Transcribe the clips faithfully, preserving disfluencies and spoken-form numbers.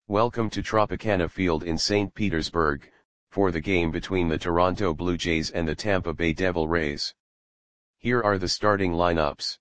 Welcome to Tropicana Field in Saint Petersburg, for the game between the Toronto Blue Jays and the Tampa Bay Devil Rays. Here are the starting lineups.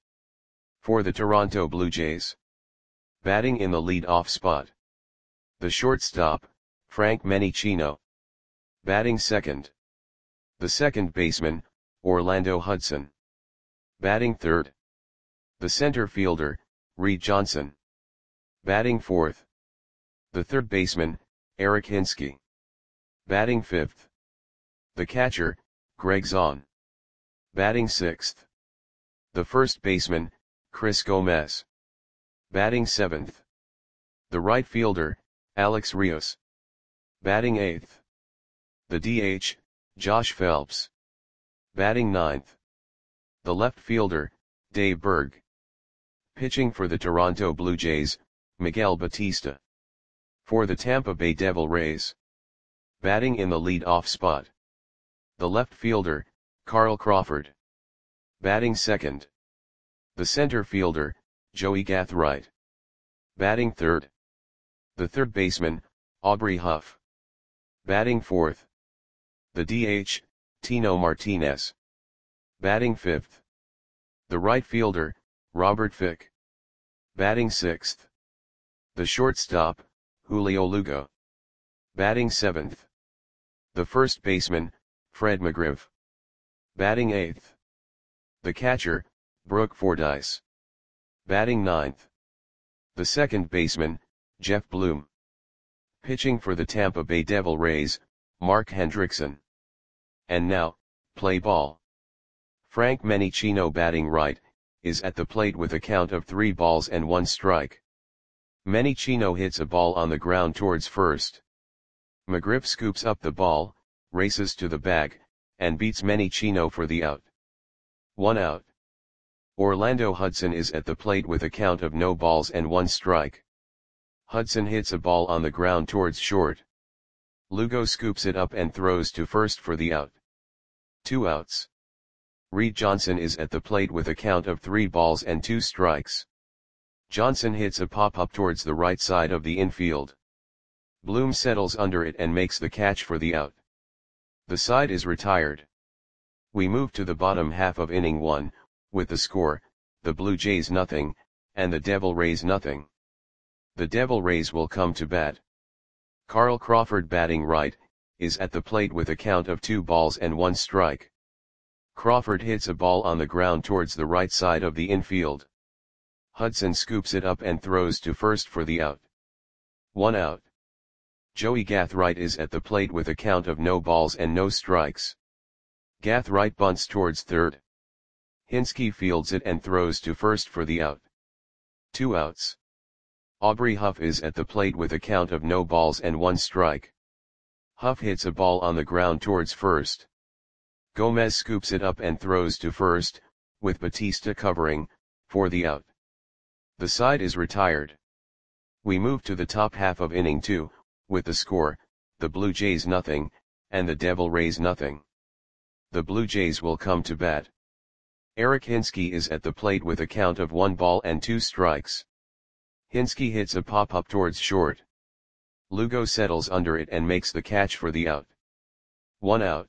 For the Toronto Blue Jays. Batting in the lead-off spot. The shortstop, Frank Menichino. Batting second. The second baseman, Orlando Hudson. Batting third. The center fielder, Reed Johnson. Batting fourth. The third baseman, Eric Hinske. Batting fifth. The catcher, Greg Zaun. Batting sixth. The first baseman, Chris Gomez. Batting seventh. The right fielder, Alex Rios. Batting eighth. The D H, Josh Phelps. Batting ninth. The left fielder, Dave Berg. Pitching for the Toronto Blue Jays, Miguel Batista. For the Tampa Bay Devil Rays. Batting in the lead-off spot. The left fielder, Carl Crawford. Batting second. The center fielder, Joey Gathright. Batting third. The third baseman, Aubrey Huff. Batting fourth. The D H, Tino Martinez. Batting fifth. The right fielder, Robert Fick. Batting sixth. The shortstop, Julio Lugo. Batting seventh. The first baseman, Fred McGriff. Batting eighth. The catcher, Brooke Fordyce. Batting ninth. The second baseman, Jeff Bloom. Pitching for the Tampa Bay Devil Rays, Mark Hendrickson. And now, play ball. Frank Menichino batting right, is at the plate with a count of three balls and one strike. Menichino hits a ball on the ground towards first. McGriff scoops up the ball, races to the bag, and beats Menichino for the out. One out. Orlando Hudson is at the plate with a count of no balls and one strike. Hudson hits a ball on the ground towards short. Lugo scoops it up and throws to first for the out. Two outs. Reed Johnson is at the plate with a count of three balls and two strikes. Johnson hits a pop-up towards the right side of the infield. Bloom settles under it and makes the catch for the out. The side is retired. We move to the bottom half of inning one, with the score, the Blue Jays nothing, and the Devil Rays nothing. The Devil Rays will come to bat. Carl Crawford batting right, is at the plate with a count of two balls and one strike. Crawford hits a ball on the ground towards the right side of the infield. Hudson scoops it up and throws to first for the out. One out. Joey Gathright is at the plate with a count of no balls and no strikes. Gathright bunts towards third. Hinske fields it and throws to first for the out. Two outs. Aubrey Huff is at the plate with a count of no balls and one strike. Huff hits a ball on the ground towards first. Gomez scoops it up and throws to first, with Batista covering, for the out. The side is retired. We move to the top half of inning two, with the score, the Blue Jays nothing, and the Devil Rays nothing. The Blue Jays will come to bat. Eric Hinske is at the plate with a count of one ball and two strikes. Hinske hits a pop-up towards short. Lugo settles under it and makes the catch for the out. One out.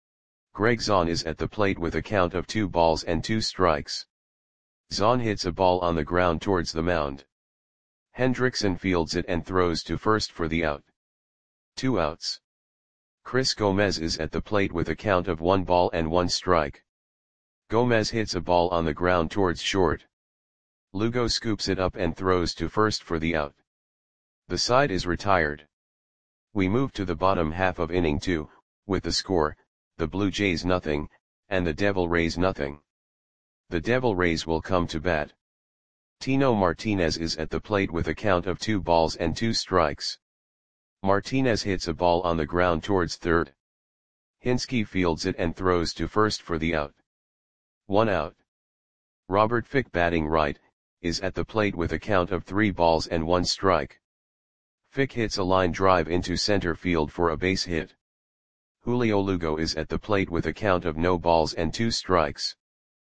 Greg Zaun is at the plate with a count of two balls and two strikes. Zaun hits a ball on the ground towards the mound. Hendrickson fields it and throws to first for the out. Two outs. Chris Gomez is at the plate with a count of one ball and one strike. Gomez hits a ball on the ground towards short. Lugo scoops it up and throws to first for the out. The side is retired. We move to the bottom half of inning two, with the score, the Blue Jays nothing, and the Devil Rays nothing. The Devil Rays will come to bat. Tino Martinez is at the plate with a count of two balls and two strikes. Martinez hits a ball on the ground towards third. Hinske fields it and throws to first for the out. One out. Robert Fick batting right, is at the plate with a count of three balls and one strike. Fick hits a line drive into center field for a base hit. Julio Lugo is at the plate with a count of no balls and two strikes.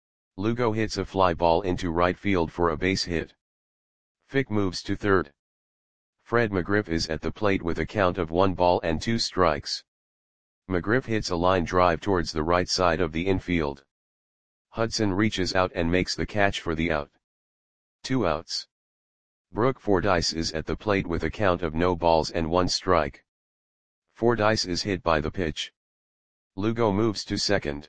Lugo hits a fly ball into right field for a base hit. Fick moves to third. Fred McGriff is at the plate with a count of one ball and two strikes. McGriff hits a line drive towards the right side of the infield. Hudson reaches out and makes the catch for the out. Two outs. Brooke Fordyce is at the plate with a count of no balls and one strike. Fordyce is hit by the pitch. Lugo moves to second.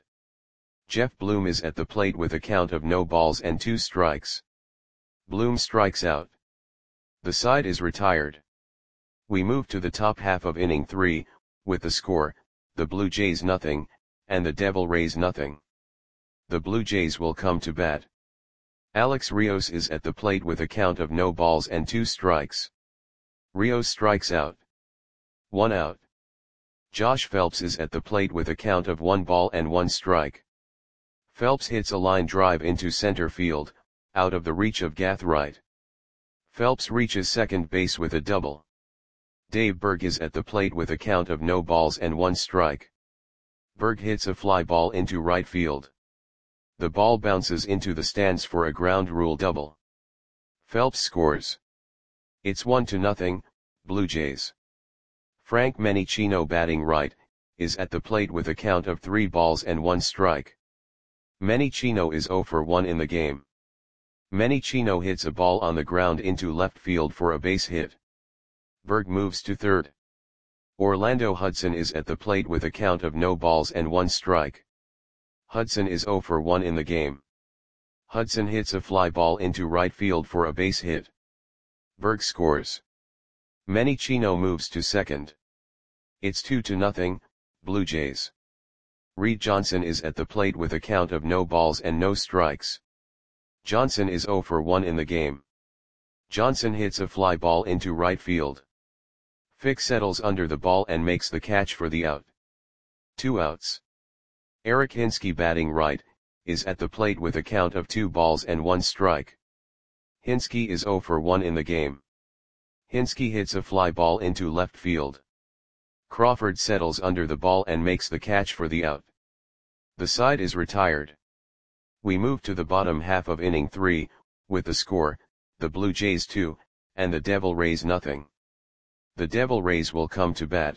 Jeff Bloom is at the plate with a count of no balls and two strikes. Bloom strikes out. The side is retired. We move to the top half of inning three, with the score, the Blue Jays nothing, and the Devil Rays nothing. The Blue Jays will come to bat. Alex Rios is at the plate with a count of no balls and two strikes. Rios strikes out. One out. Josh Phelps is at the plate with a count of one ball and one strike. Phelps hits a line drive into center field, out of the reach of Gathright. Phelps reaches second base with a double. Dave Berg is at the plate with a count of no balls and one strike. Berg hits a fly ball into right field. The ball bounces into the stands for a ground rule double. Phelps scores. It's one to nothing, Blue Jays. Frank Menicino, batting right, is at the plate with a count of three balls and one strike. Menicino is zero for one in the game. Menicino hits a ball on the ground into left field for a base hit. Berg moves to third. Orlando Hudson is at the plate with a count of no balls and one strike. Hudson is zero for one in the game. Hudson hits a fly ball into right field for a base hit. Berg scores. Menicino moves to second. It's two to nothing, Blue Jays. Reed Johnson is at the plate with a count of no balls and no strikes. Johnson is zero for one in the game. Johnson hits a fly ball into right field. Fick settles under the ball and makes the catch for the out. Two outs. Eric Hinske, batting right, is at the plate with a count of two balls and one strike. Hinske is zero for one in the game. Hinske hits a fly ball into left field. Crawford settles under the ball and makes the catch for the out. The side is retired. We move to the bottom half of inning three, with the score, the Blue Jays two, and the Devil Rays nothing. The Devil Rays will come to bat.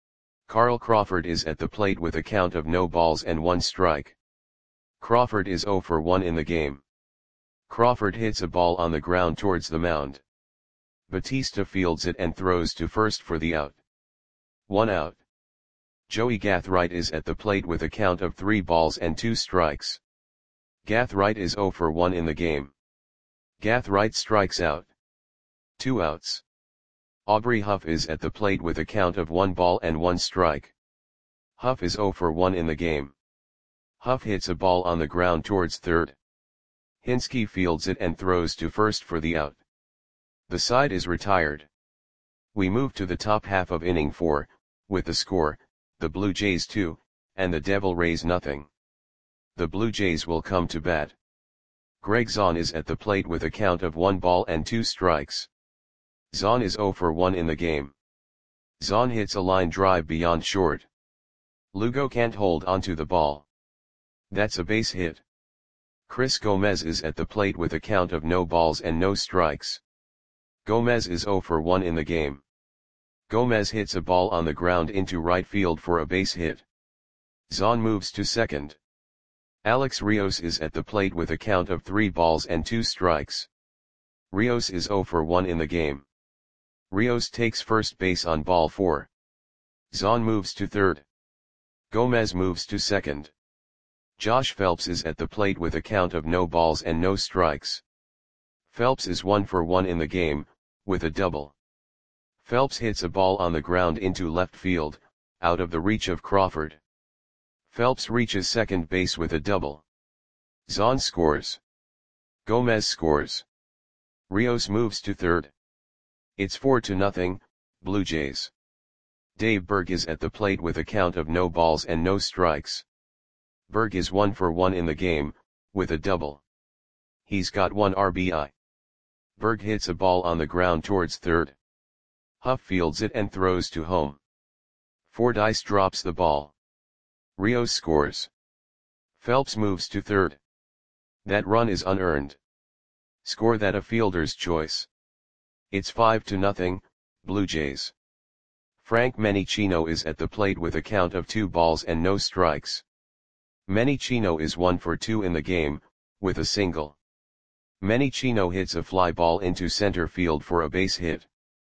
Carl Crawford is at the plate with a count of no balls and one strike. Crawford is zero for one in the game. Crawford hits a ball on the ground towards the mound. Batista fields it and throws to first for the out. One out. Joey Gathright is at the plate with a count of three balls and two strikes. Gathright is zero for one in the game. Gathright strikes out. Two outs. Aubrey Huff is at the plate with a count of one ball and one strike. Huff is zero for one in the game. Huff hits a ball on the ground towards third. Hinske fields it and throws to first for the out. The side is retired. We move to the top half of inning four, with the score, the Blue Jays two, and the Devil Rays nothing. The Blue Jays will come to bat. Greg Zahn is at the plate with a count of one ball and two strikes. Zahn is zero for one in the game. Zahn hits a line drive beyond short. Lugo can't hold onto the ball. That's a base hit. Chris Gomez is at the plate with a count of no balls and no strikes. Gomez is zero for one in the game. Gomez hits a ball on the ground into right field for a base hit. Zahn moves to second. Alex Rios is at the plate with a count of three balls and two strikes. Rios is zero for one in the game. Rios takes first base on ball four. Zahn moves to third. Gomez moves to second. Josh Phelps is at the plate with a count of no balls and no strikes. Phelps is one for one in the game, with a double. Phelps hits a ball on the ground into left field, out of the reach of Crawford. Phelps reaches second base with a double. Zahn scores. Gomez scores. Rios moves to third. It's four to nothing, Blue Jays. Dave Berg is at the plate with a count of no balls and no strikes. Berg is one for one in the game, with a double. He's got one R B I. Berg hits a ball on the ground towards third. Huff fields it and throws to home. Fordyce drops the ball. Rios scores. Phelps moves to third. That run is unearned. Score that a fielder's choice. It's five to nothing, Blue Jays. Frank Menichino is at the plate with a count of two balls and no strikes. Menichino is one for two in the game, with a single. Menichino hits a fly ball into center field for a base hit.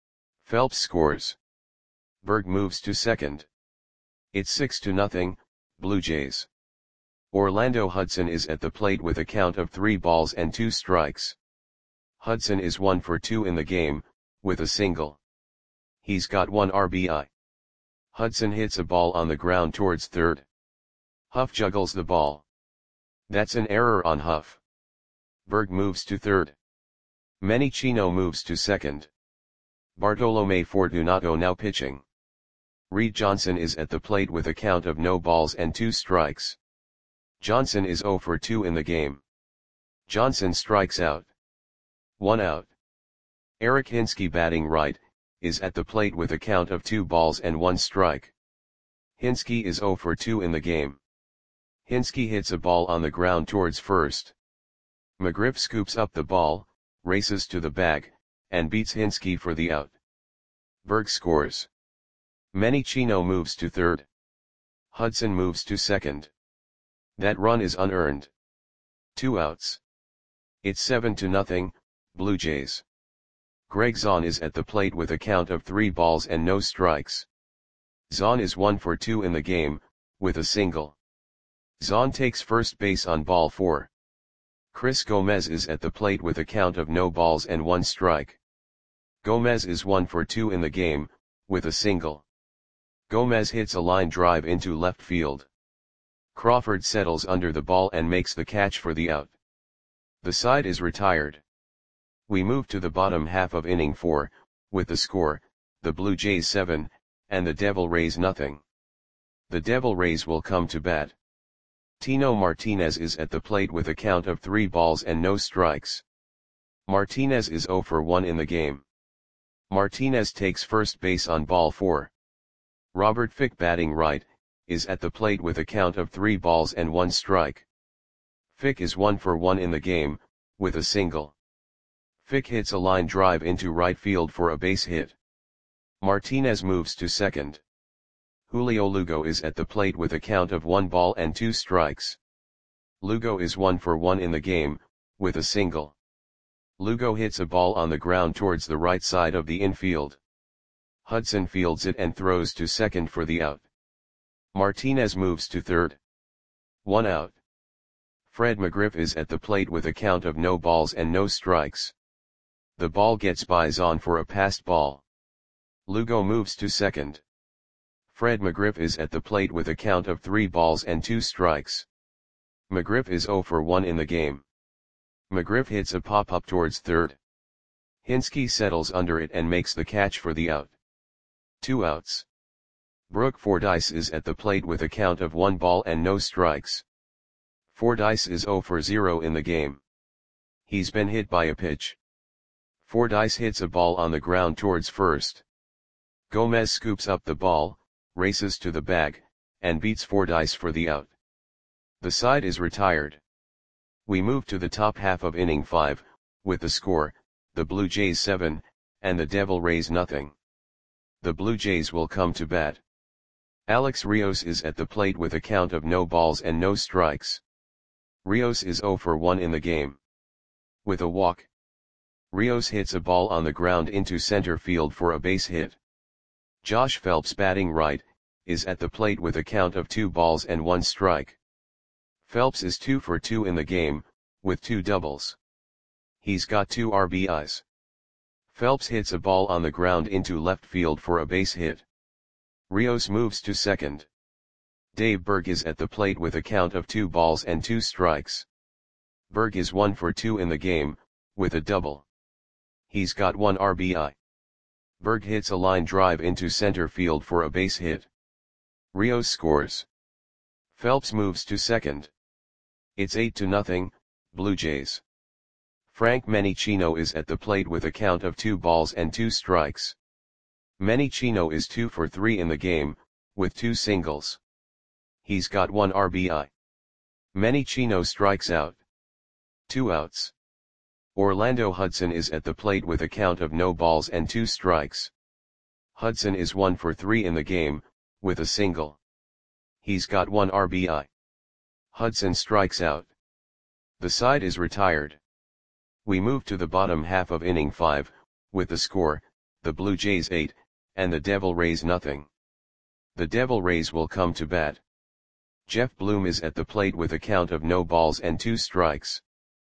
Phelps scores. Berg moves to second. It's six to nothing, Blue Jays. Orlando Hudson is at the plate with a count of three balls and two strikes. Hudson is one for two in the game, with a single. He's got one R B I. Hudson hits a ball on the ground towards third. Huff juggles the ball. That's an error on Huff. Berg moves to third. Menichino moves to second. Bartolome Fortunato now pitching. Reed Johnson is at the plate with a count of no balls and two strikes. Johnson is zero for two in the game. Johnson strikes out. One out. Eric Hinske batting right, is at the plate with a count of two balls and one strike. Hinske is zero for two in the game. Hinske hits a ball on the ground towards first. McGriff scoops up the ball, races to the bag, and beats Hinske for the out. Berg scores. Menichino moves to third. Hudson moves to second. That run is unearned. Two outs. It's seven to nothing, Blue Jays. Greg Zahn is at the plate with a count of three balls and no strikes. Zahn is one for two in the game, with a single. Zahn takes first base on ball four. Chris Gomez is at the plate with a count of no balls and one strike. Gomez is one for two in the game, with a single. Gomez hits a line drive into left field. Crawford settles under the ball and makes the catch for the out. The side is retired. We move to the bottom half of inning four, with the score, the Blue Jays seven, and the Devil Rays nothing. The Devil Rays will come to bat. Tino Martinez is at the plate with a count of three balls and no strikes. Martinez is zero for one in the game. Martinez takes first base on ball four. Robert Fick batting right, is at the plate with a count of three balls and one strike. Fick is one for one in the game, with a single. Fick hits a line drive into right field for a base hit. Martinez moves to second. Julio Lugo is at the plate with a count of one ball and two strikes. Lugo is one for one in the game, with a single. Lugo hits a ball on the ground towards the right side of the infield. Hudson fields it and throws to second for the out. Martinez moves to third. One out. Fred McGriff is at the plate with a count of no balls and no strikes. The ball gets by Zahn for a passed ball. Lugo moves to second. Fred McGriff is at the plate with a count of three balls and two strikes. McGriff is zero for one in the game. McGriff hits a pop-up towards third. Hinske settles under it and makes the catch for the out. Two outs. Brooke Fordyce is at the plate with a count of one ball and no strikes. Fordyce is zero for zero in the game. He's been hit by a pitch. Fordyce hits a ball on the ground towards first. Gomez scoops up the ball, races to the bag, and beats Fordyce for the out. The side is retired. We move to the top half of inning five, with the score, the Blue Jays seven, and the Devil Rays nothing. The Blue Jays will come to bat. Alex Rios is at the plate with a count of no balls and no strikes. Rios is zero for one in the game. With a walk. Rios hits a ball on the ground into center field for a base hit. Josh Phelps batting right, is at the plate with a count of two balls and one strike. Phelps is two for two in the game, with two doubles. He's got two R B Is. Phelps hits a ball on the ground into left field for a base hit. Rios moves to second. Dave Berg is at the plate with a count of two balls and two strikes. Berg is one for two in the game, with a double. He's got one R B I. Berg hits a line drive into center field for a base hit. Rios scores. Phelps moves to second. It's eight to nothing, Blue Jays. Frank Menichino is at the plate with a count of two balls and two strikes. Menichino is two for three in the game, with two singles. He's got one R B I. Menichino strikes out. Two outs. Orlando Hudson is at the plate with a count of no balls and two strikes. Hudson is one for three in the game, with a single. He's got one R B I. Hudson strikes out. The side is retired. We move to the bottom half of inning five, with the score, the Blue Jays eight, and the Devil Rays nothing. The Devil Rays will come to bat. Jeff Bloom is at the plate with a count of no balls and two strikes.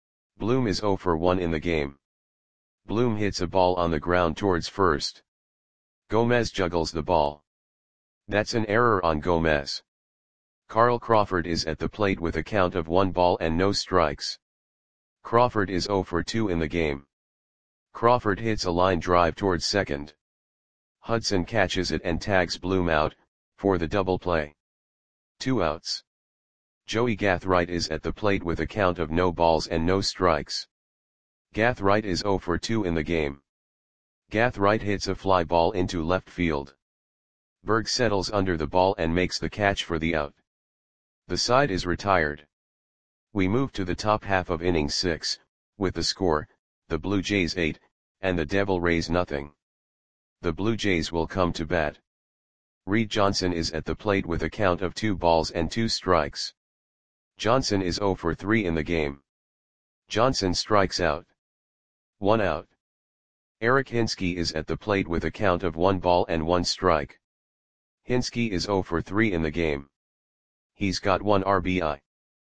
Bloom is oh for one in the game. Bloom hits a ball on the ground towards first. Gomez juggles the ball. That's an error on Gomez. Carl Crawford is at the plate with a count of one ball and no strikes. Crawford is oh for two in the game. Crawford hits a line drive towards second. Hudson catches it and tags Bloom out, for the double play. Two outs. Joey Gathright is at the plate with a count of no balls and no strikes. Gathright is oh for two in the game. Gathright hits a fly ball into left field. Berg settles under the ball and makes the catch for the out. The side is retired. We move to the top half of inning six, with the score, the Blue Jays eight, and the Devil Rays nothing. The Blue Jays will come to bat. Reed Johnson is at the plate with a count of two balls and two strikes. Johnson is oh for three in the game. Johnson strikes out. One out. Eric Hinske is at the plate with a count of one ball and one strike. Hinske is oh for three in the game. He's got one R B I.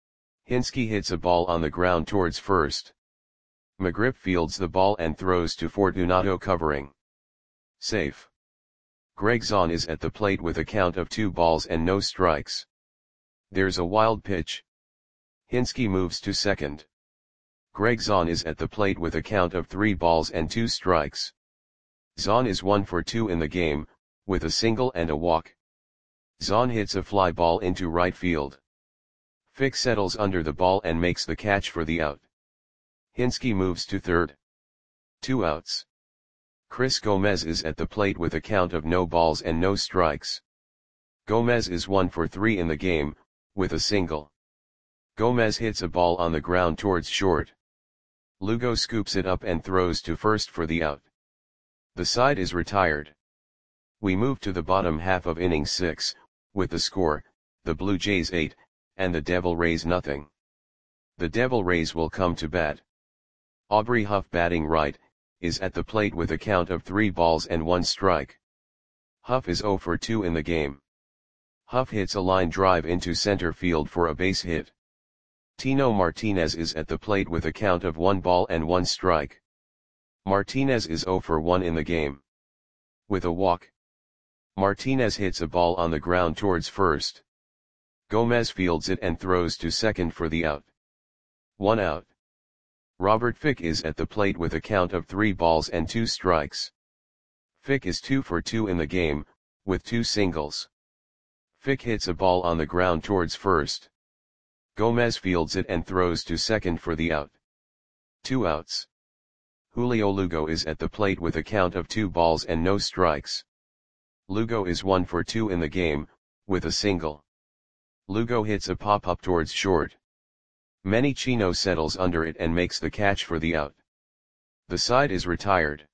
Hinske hits a ball on the ground towards first. McGriff fields the ball and throws to Fortunato covering. Safe. Greg Zahn is at the plate with a count of two balls and no strikes. There's a wild pitch. Hinske moves to second. Greg Zahn is at the plate with a count of three balls and two strikes. Zahn is one for two in the game, with a single and a walk. Zahn hits a fly ball into right field. Fick settles under the ball and makes the catch for the out. Hinske moves to third. Two outs. Chris Gomez is at the plate with a count of no balls and no strikes. Gomez is one for three in the game, with a single. Gomez hits a ball on the ground towards short. Lugo scoops it up and throws to first for the out. The side is retired. We move to the bottom half of inning six, with the score, the Blue Jays eight, and the Devil Rays nothing. The Devil Rays will come to bat. Aubrey Huff, batting right, is at the plate with a count of three balls and one strike. Huff is oh for two in the game. Huff hits a line drive into center field for a base hit. Tino Martinez is at the plate with a count of one ball and one strike. Martinez is oh for one in the game. With a walk. Martinez hits a ball on the ground towards first. Gomez fields it and throws to second for the out. One out. Robert Fick is at the plate with a count of three balls and two strikes. Fick is two for two in the game, with two singles. Fick hits a ball on the ground towards first. Gomez fields it and throws to second for the out. Two outs. Julio Lugo is at the plate with a count of two balls and no strikes. Lugo is one for two in the game, with a single. Lugo hits a pop-up towards short. Manny Chino settles under it and makes the catch for the out. The side is retired.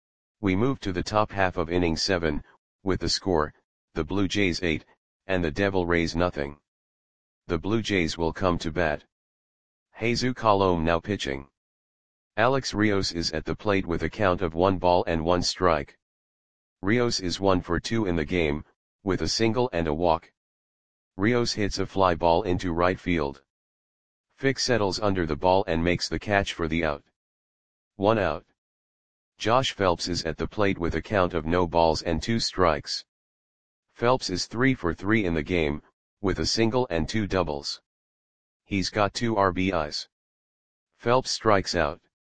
We move to the top half of inning seven, with the score, the Blue Jays eight, and the Devil Rays nothing. The Blue Jays will come to bat. Jesus Colome now pitching. Alex Rios is at the plate with a count of one ball and one strike. Rios is one for two in the game, with a single and a walk. Rios hits a fly ball into right field. Fick settles under the ball and makes the catch for the out. One out. Josh Phelps is at the plate with a count of no balls and two strikes. Phelps is three for three in the game, with a single and two doubles. He's got two R B Is. Phelps strikes out.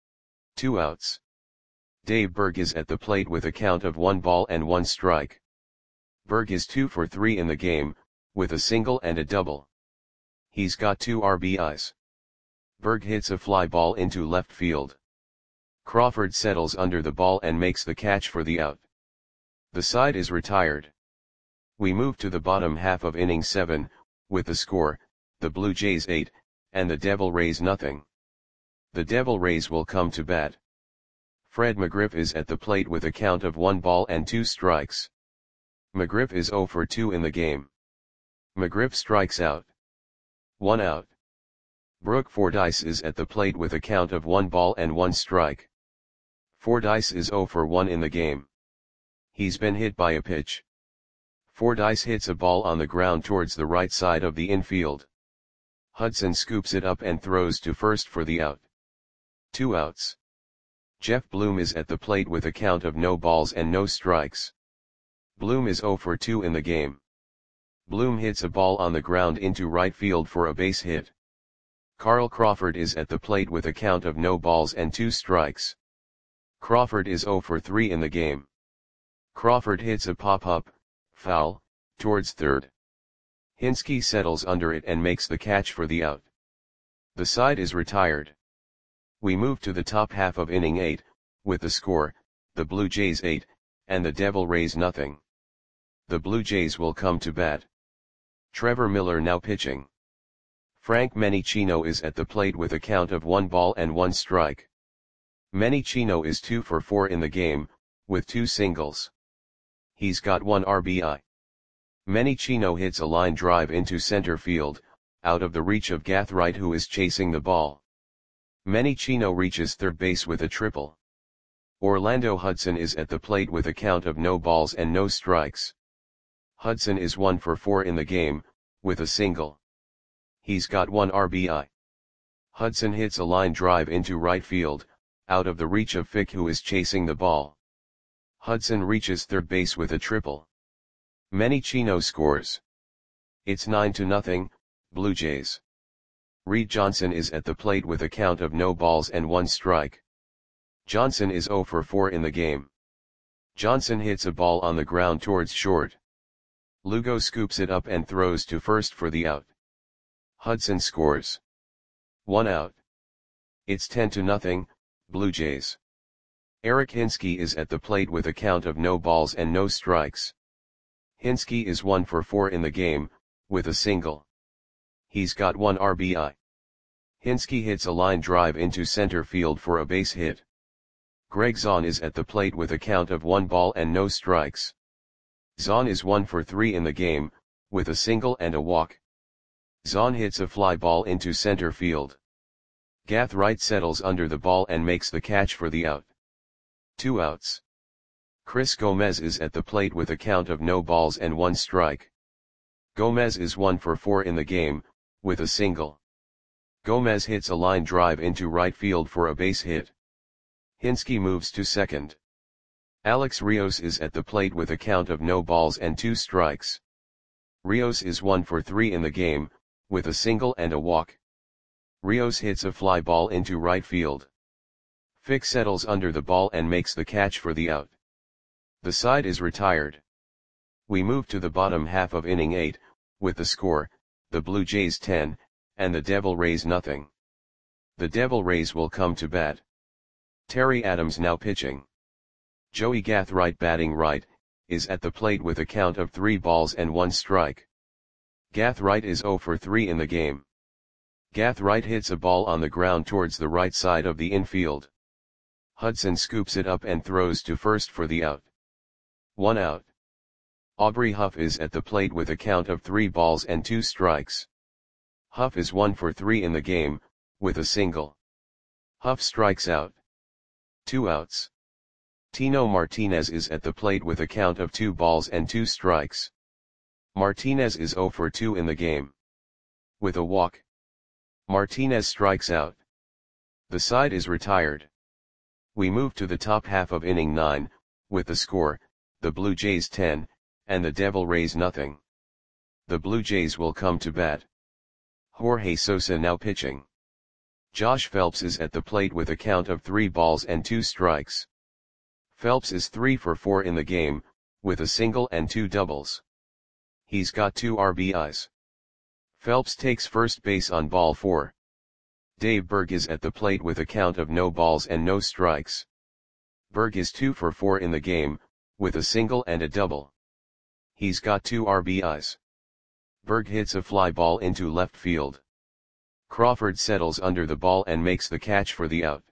Two outs. Dave Berg is at the plate with a count of one ball and one strike. Berg is two for three in the game, with a single and a double. He's got two R B Is. Berg hits a fly ball into left field. Crawford settles under the ball and makes the catch for the out. The side is retired. We move to the bottom half of inning seven, with the score, the Blue Jays eight, and the Devil Rays nothing. The Devil Rays will come to bat. Fred McGriff is at the plate with a count of one ball and two strikes. McGriff is zero for two in the game. McGriff strikes out. One out. Brooke Fordyce is at the plate with a count of one ball and one strike. Fordyce is zero for one in the game. He's been hit by a pitch. Fordyce hits a ball on the ground towards the right side of the infield. Hudson scoops it up and throws to first for the out. Two outs. Jeff Bloom is at the plate with a count of no balls and no strikes. Bloom is zero for two in the game. Bloom hits a ball on the ground into right field for a base hit. Carl Crawford is at the plate with a count of no balls and two strikes. Crawford is zero for three in the game. Crawford hits a pop-up, foul, towards third. Hinske settles under it and makes the catch for the out. The side is retired. We move to the top half of inning eight, with the score, the Blue Jays eight, and the Devil Rays nothing. The Blue Jays will come to bat. Trevor Miller now pitching. Frank Menichino is at the plate with a count of one ball and one strike. Menichino is two for four in the game, with two singles. He's got one R B I. Menichino hits a line drive into center field, out of the reach of Gathright, who is chasing the ball. Menichino reaches third base with a triple. Orlando Hudson is at the plate with a count of no balls and no strikes. Hudson is one for four in the game, with a single. He's got one R B I. Hudson hits a line drive into right field, out of the reach of Fick, who is chasing the ball. Hudson reaches third base with a triple. Menichino scores. It's nine to nothing, Blue Jays. Reed Johnson is at the plate with a count of no balls and one strike. Johnson is zero for four in the game. Johnson hits a ball on the ground towards short. Lugo scoops it up and throws to first for the out. Hudson scores. One out. It's ten to nothing, Blue Jays. Eric Hinske is at the plate with a count of no balls and no strikes. Hinske is one for four in the game, with a single. He's got one R B I. Hinske hits a line drive into center field for a base hit. Greg Zahn is at the plate with a count of one ball and no strikes. Zahn is one for three in the game, with a single and a walk. Zahn hits a fly ball into center field. Gathright settles under the ball and makes the catch for the out. Two outs. Chris Gomez is at the plate with a count of no balls and one strike. Gomez is one for four in the game, with a single. Gomez hits a line drive into right field for a base hit. Hinske moves to second. Alex Rios is at the plate with a count of no balls and two strikes. Rios is one for three in the game, with a single and a walk. Rios hits a fly ball into right field. Fick settles under the ball and makes the catch for the out. The side is retired. We move to the bottom half of inning eight, with the score, the Blue Jays ten, and the Devil Rays nothing. The Devil Rays will come to bat. Terry Adams now pitching. Joey Gathright batting right, is at the plate with a count of three balls and one strike. Gathright is zero for three in the game. Gathright hits a ball on the ground towards the right side of the infield. Hudson scoops it up and throws to first for the out. One out. Aubrey Huff is at the plate with a count of three balls and two strikes. Huff is one for three in the game, with a single. Huff strikes out. Two outs. Tino Martinez is at the plate with a count of two balls and two strikes. Martinez is zero for two in the game. With a walk. Martinez strikes out. The side is retired. We move to the top half of inning nine, with the score, the Blue Jays ten, and the Devil Rays nothing. The Blue Jays will come to bat. Jorge Sosa now pitching. Josh Phelps is at the plate with a count of three balls and two strikes. Phelps is three for four in the game, with a single and two doubles. He's got two R B Is. Phelps takes first base on ball four. Dave Berg is at the plate with a count of no balls and no strikes. Berg is two for four in the game, with a single and a double. He's got two R B Is. Berg hits a fly ball into left field. Crawford settles under the ball and makes the catch for the out.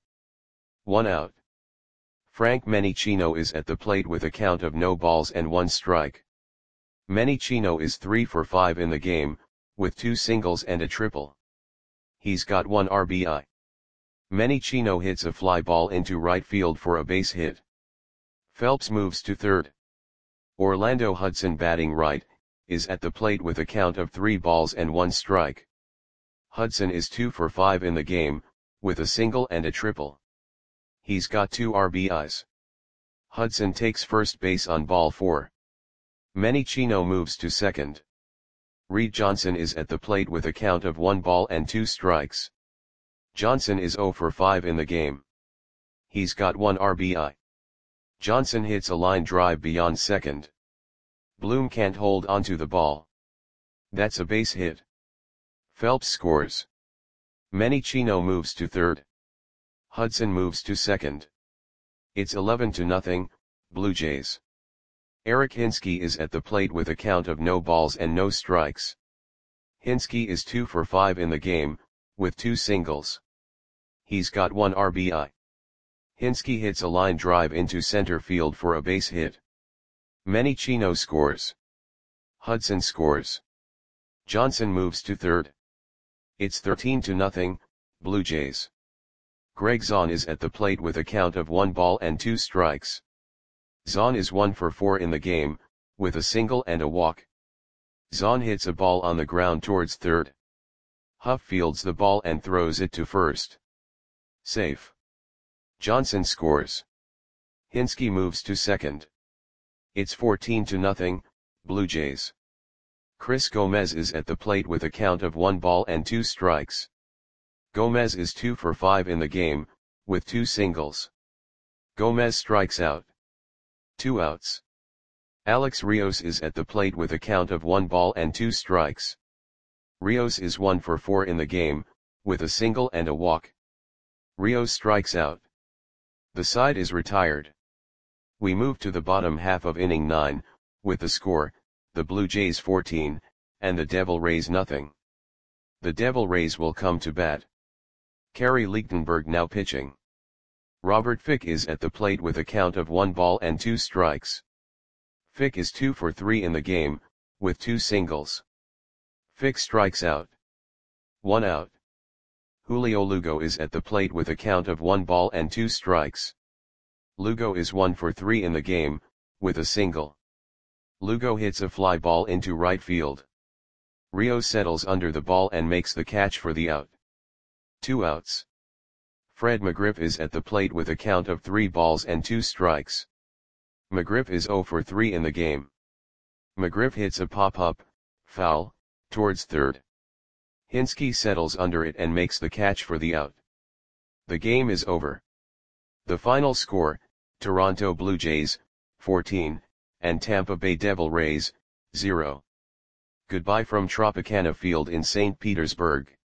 One out. Frank Menichino is at the plate with a count of no balls and one strike. Manny Chino is three for five in the game, with two singles and a triple. He's got one R B I. Manny Chino hits a fly ball into right field for a base hit. Phelps moves to third. Orlando Hudson, batting right, is at the plate with a count of three balls and one strike. Hudson is two for five in the game, with a single and a triple. He's got two R B Is. Hudson takes first base on ball four. Manny Chino moves to second. Reed Johnson is at the plate with a count of one ball and two strikes. Johnson is zero for five in the game. He's got one R B I. Johnson hits a line drive beyond second. Bloom can't hold onto the ball. That's a base hit. Phelps scores. Manny Chino moves to third. Hudson moves to second. It's eleven to nothing, Blue Jays. Eric Hinske is at the plate with a count of no balls and no strikes. Hinske is two for five in the game, with two singles. He's got one R B I. Hinske hits a line drive into center field for a base hit. Manny Chino scores. Hudson scores. Johnson moves to third. It's thirteen to nothing, Blue Jays. Greg Zahn is at the plate with a count of one ball and two strikes. Zahn is one for four in the game, with a single and a walk. Zahn hits a ball on the ground towards third. Huff fields the ball and throws it to first. Safe. Johnson scores. Hinske moves to second. It's fourteen to nothing, Blue Jays. Chris Gomez is at the plate with a count of one ball and two strikes. Gomez is two for five in the game, with two singles. Gomez strikes out. Two outs. Alex Rios is at the plate with a count of one ball and two strikes. Rios is one for four in the game, with a single and a walk. Rios strikes out. The side is retired. We move to the bottom half of inning nine, with the score, the Blue Jays fourteen, and the Devil Rays nothing. The Devil Rays will come to bat. Kerry Lichtenberg now pitching. Robert Fick is at the plate with a count of one ball and two strikes. Fick is two for three in the game, with two singles. Fick strikes out. One out. Julio Lugo is at the plate with a count of one ball and two strikes. Lugo is one for three in the game, with a single. Lugo hits a fly ball into right field. Rios settles under the ball and makes the catch for the out. Two outs. Fred McGriff is at the plate with a count of three balls and two strikes. McGriff is zero for three in the game. McGriff hits a pop-up, foul, towards third. Hinske settles under it and makes the catch for the out. The game is over. The final score, Toronto Blue Jays, fourteen, and Tampa Bay Devil Rays, zero. Goodbye from Tropicana Field in Saint Petersburg.